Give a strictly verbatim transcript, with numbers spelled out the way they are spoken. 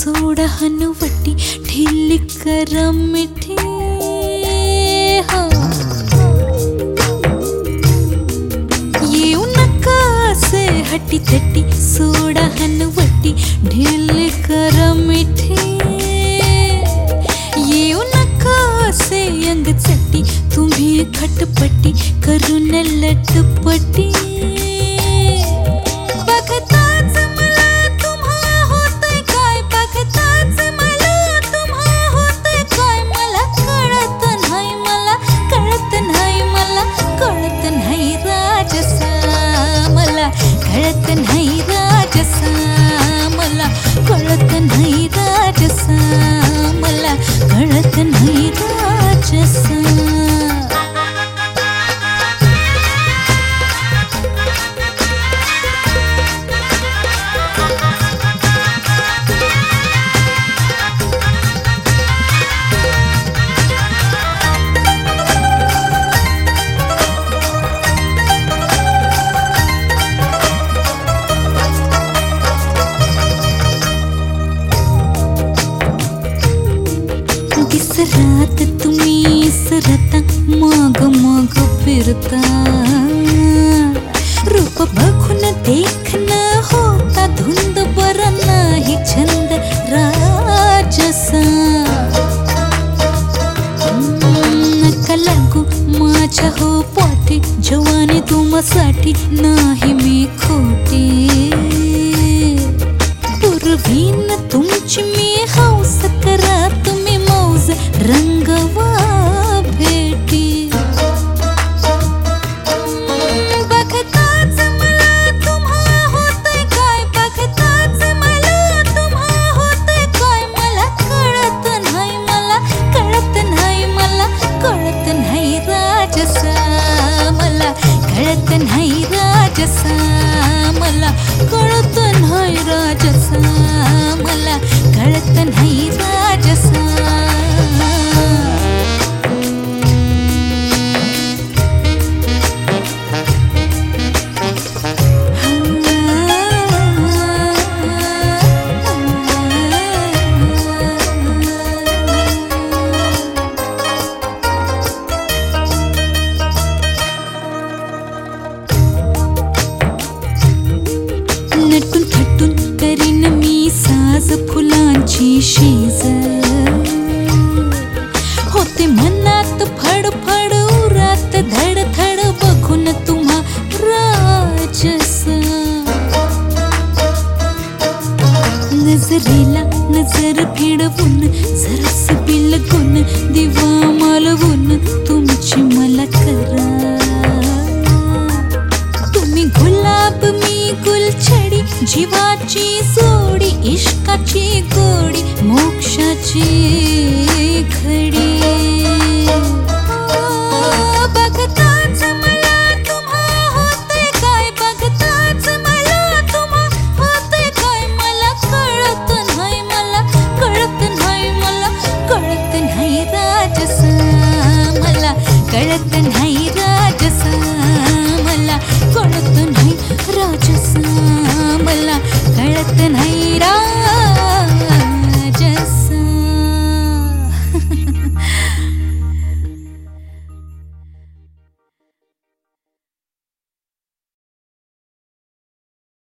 सोडा हनुवटी ढीली कर मिठी हो येऊ नका से हटी तटी सोडा हनुवटी ढीली कर मिठी येऊ नका से अंग चटी तुम्ही खटपटी करून लटपटी बघताच मला तुम्हा होतंय काय बघताच मला तुम्हा होतंय काय मला कळत नाही मला कळत नाही मला कळत नाही राजसा मला कळत नाही राजसा मला कळत नाही राजसा मला कळत नाही राजसा रात तुम्ही सरता मग मग फिरता रूप बघून देखणं होता धुंद बरं नाही छंद राजसा नका लागू माझ्या हो पोटी जवानी तुमसाठी नाही मी खोटी पूर्वीन तुमची मी हौस करा तुम्ही मौज रंगवा भेटी बघताच मला तुम्हा होतंय काय बघताच मला तुम्हा होतंय काय मला कळत नाही मला कळत नाही मला कळत नाही राजसा मला कळत नाही राजसा मला कळत नाही राजसा मला कळत नाही राजसा नटून थटून करीन मी साज फुलांची शेज होते मनात फडफड उरात धडधड बघून तुम्हा राजसा नजरेला नजर फिरवून जरास बिलगून दिवा मालवून तुमची मला करा तुम्ही गुलाब मी गुलछडी जीवाची जोडी इश्काची गोडी मोक्षाची घडी बघताच मला तुम्हा होतंय काय बघताच मला तुम्हा होतंय काय मला कळत नाही मला कळत नाही मला कळत नाही राजसा मला कळत